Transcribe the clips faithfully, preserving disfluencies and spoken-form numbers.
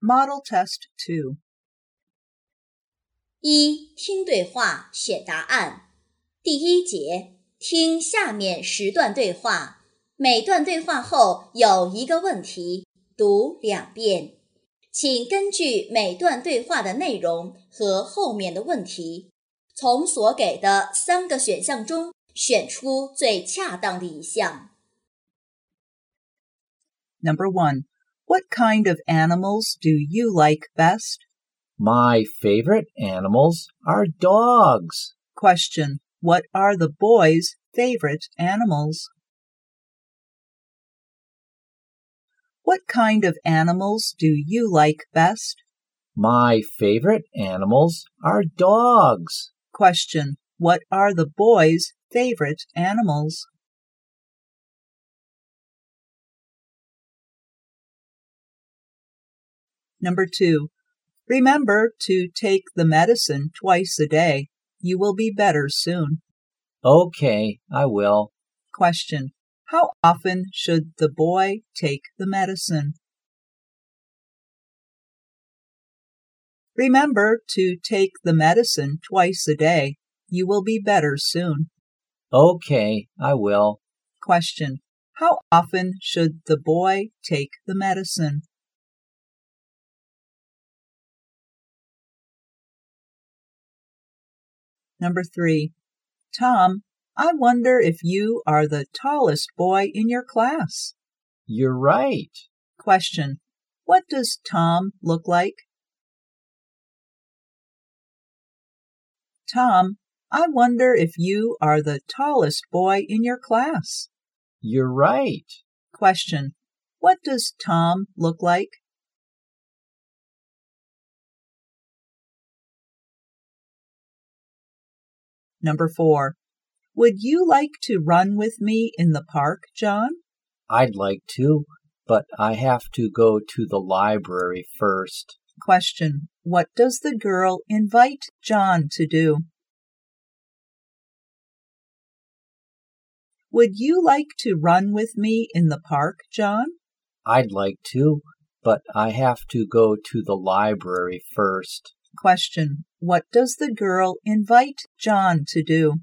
Model Test two. 一、听对话，选答案。第一节，听下面十段对话，每段对话后有一个问题，读两遍。请根据每段对话的内容和后面的问题，从所给的三个选项中选出最恰当的一项。 Number one, what kind of animals do you like best? My favorite animals are dogs. Question, what are the boys' favorite animals? What kind of animals do you like best? My favorite animals are dogs. Question, what are the boys' favorite animals? Number two, remember to take the medicine twice a day. You will be better soon. Okay, I will. Question, how often should the boy take the medicine? Remember to take the medicine twice a day. You will be better soon. Okay, I will. Question, how often should the boy take the medicine? Number three, Tom, I wonder if you are the tallest boy in your class. You're right. Question, what does Tom look like? Tom, I wonder if you are the tallest boy in your class. You're right. Question, what does Tom look like? Number four, would you like to run with me in the park, John? I'd like to, but I have to go to the library first. Question, what does the girl invite John to do? Would you like to run with me in the park, John? I'd like to, but I have to go to the library first. Question, what does the girl invite John to do?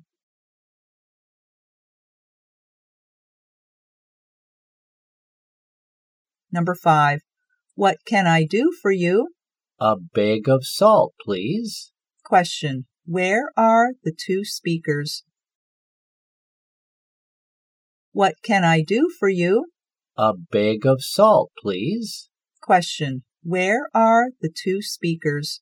Number five, what can I do for you? A bag of salt, please. Question, where are the two speakers? What can I do for you? A bag of salt, please. Question, where are the two speakers?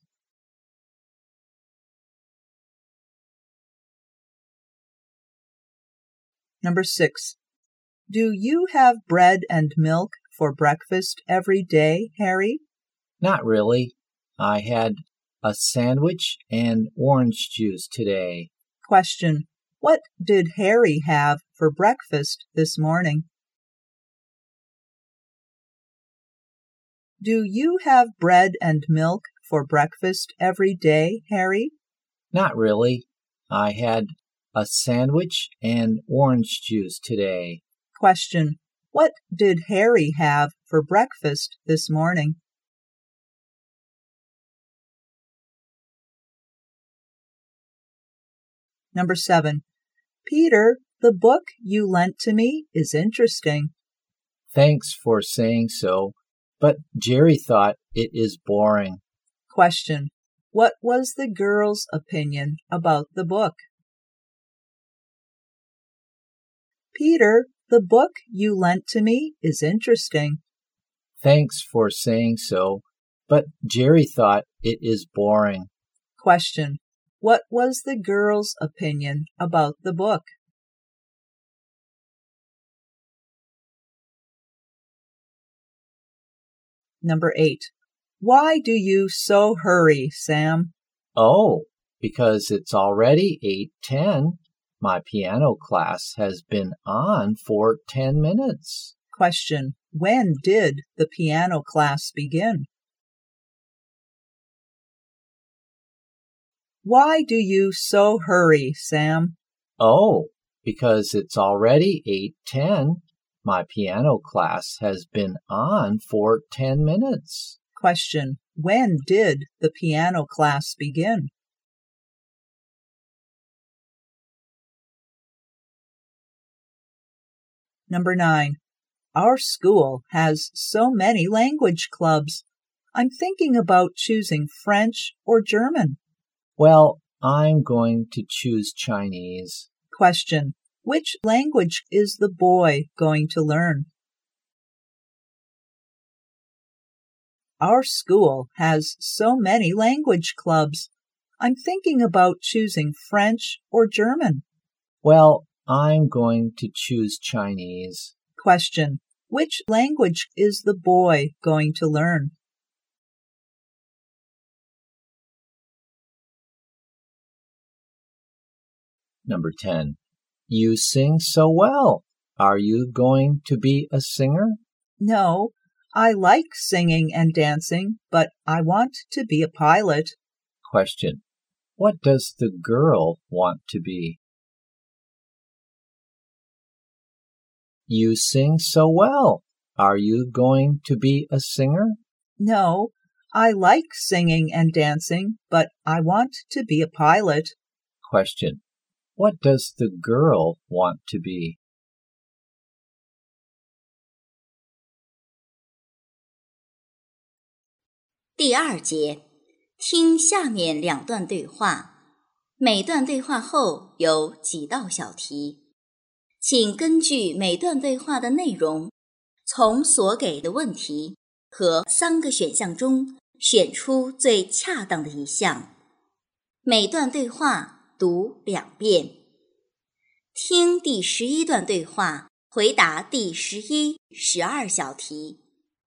Number six, do you have bread and milk for breakfast every day, Harry? Not really. I had a sandwich and orange juice today. Question, what did Harry have for breakfast this morning? Do you have bread and milk for breakfast every day, Harry? Not really. I had a sandwich and orange juice today. Question, what did Harry have for breakfast this morning? Number seven, Peter, the book you lent to me is interesting. Thanks for saying so, but Jerry thought it is boring. Question, what was the girl's opinion about the book? Peter, the book you lent to me is interesting. Thanks for saying so, but Jerry thought it is boring. Question, what was the girl's opinion about the book? Number eight, why do you so hurry, Sam? Oh, because it's already eight ten. My piano class has been on for ten minutes. Question, when did the piano class begin? Why do you so hurry, Sam? Oh, because it's already eight ten. My piano class has been on for ten minutes. Question. When did the piano class begin? Number nine. Our school has so many language clubs. I'm thinking about choosing French or German. Well, I'm going to choose Chinese. Question. Which language is the boy going to learn? Our school has so many language clubs. I'm thinking about choosing French or German. Well, I'm going to choose Chinese. Question. Which language is the boy going to learn? Number ten. You sing so well. Are you going to be a singer? No, I like singing and dancing, but I want to be a pilot. Question. What does the girl want to be? You sing so well. Are you going to be a singer? No, I like singing and dancing, but I want to be a pilot. Question. What does the girl want to be? 第二节，听下面两段对话，每段对话后有几道小题，请根据每段对话的内容，从所给的问题和三个选项中选出最恰当的一项。每段对话读两遍。听第十一段对话，回答第十一、十二小题。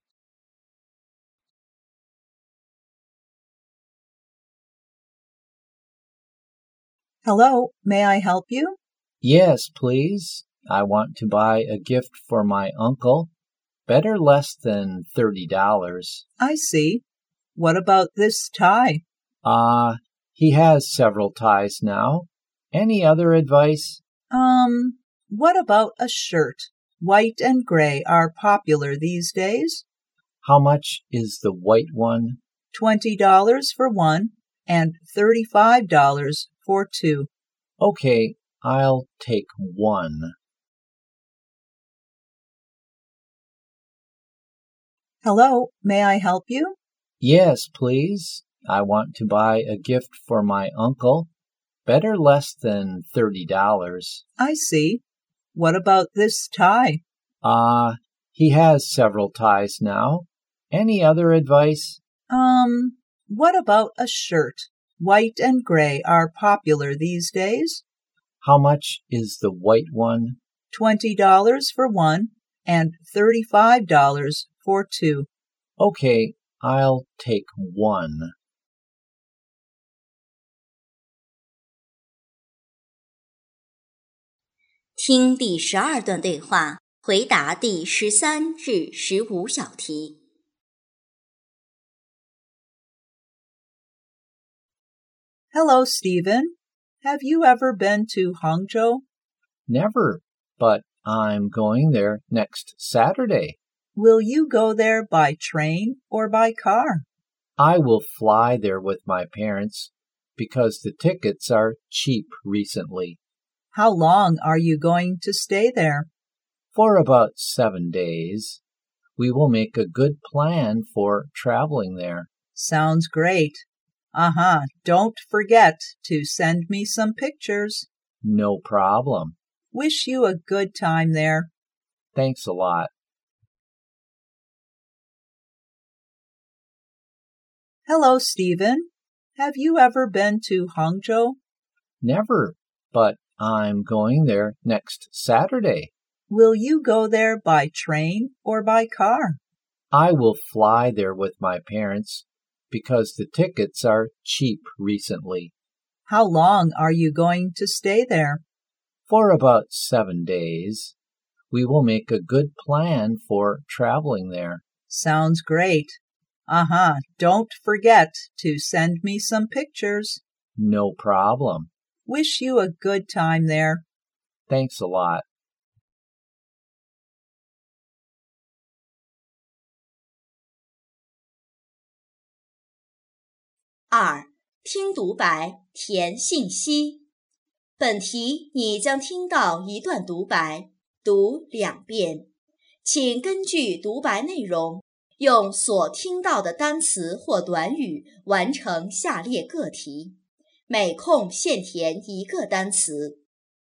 Hello, may I help you? Yes, please. I want to buy a gift for my uncle. Better less than thirty dollars. I see. What about this tie? Ah, uh, he has several ties now. Any other advice? Um, what about a shirt? White and gray are popular these days. How much is the white one? Twenty dollars for one and thirty-five dollars for two. Okay, I'll take one. Hello, may I help you? Yes, please. I want to buy a gift for my uncle. Better less than thirty dollars. I see. What about this tie? Ah, uh, he has several ties now. Any other advice? Um, what about a shirt? White and gray are popular these days. How much is the white one? Twenty dollars for one and thirty-five dollars for two. Okay, I'll take one. 听第十二段对话，回答第十三至十五小题。 Hello, Stephen. Have you ever been to Hangzhou? Never, but I'm going there next Saturday. Will you go there by train or by car? I will fly there with my parents because the tickets are cheap recently. How long are you going to stay there? For about seven days. We will make a good plan for traveling there. Sounds great. Uh-huh. Don't forget to send me some pictures. No problem. Wish you a good time there. Thanks a lot. Hello, Stephen. Have you ever been to Hangzhou? Never, but I'm going there next Saturday. Will you go there by train or by car? I will fly there with my parents because the tickets are cheap recently. How long are you going to stay there? For about seven days. We will make a good plan for traveling there. Sounds great. Uh-huh. Don't forget to send me some pictures. No problem. Wish you a good time there. Thanks a lot. 二、听独白，填信息。本题你将听到一段独白，读两遍。请根据独白内容，用所听到的单词或短语完成下列个题，每空限填一个单词。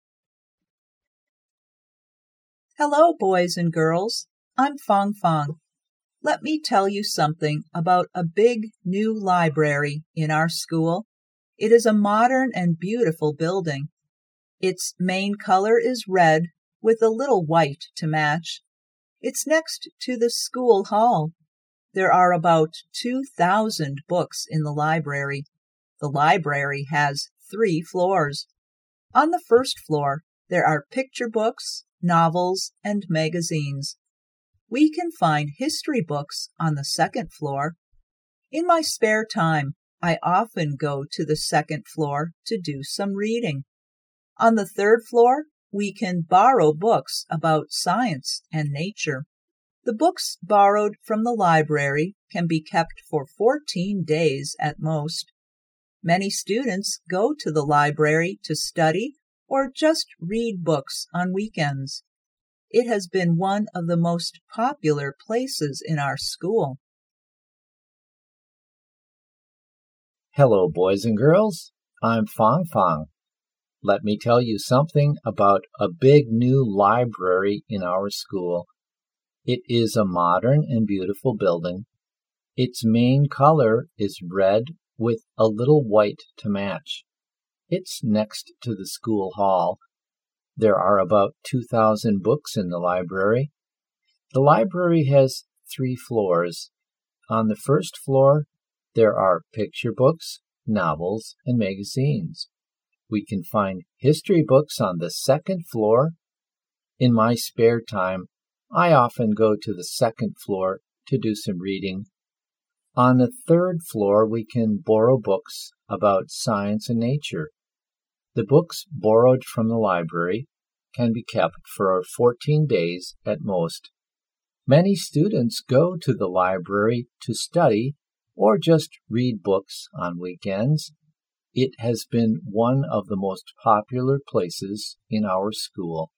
Hello, boys and girls. I'm Fong Fong. Let me tell you something about a big new library in our school. It is a modern and beautiful building. Its main color is red with a little white to match. It's next to the school hall. There are about two thousand books in the library. The library has three floors. On the first floor, there are picture books, novels, and magazines. We can find history books on the second floor. In my spare time, I often go to the second floor to do some reading. On the third floor, we can borrow books about science and nature. The books borrowed from the library can be kept for fourteen days at most. Many students go to the library to study or just read books on weekends. It has been one of the most popular places in our school. Hello, boys and girls. I'm Fong Fong. Let me tell you something about a big new library in our school. It is a modern and beautiful building. Its main color is red with a little white to match. It's next to the school hall. There are about two thousand books in the library. The library has three floors. On the first floor, there are picture books, novels, and magazines. We can find history books on the second floor. In my spare time, I often go to the second floor to do some reading. On the third floor, we can borrow books about science and nature. The books borrowed from the library can be kept for fourteen days at most. Many students go to the library to study or just read books on weekends. It has been one of the most popular places in our school.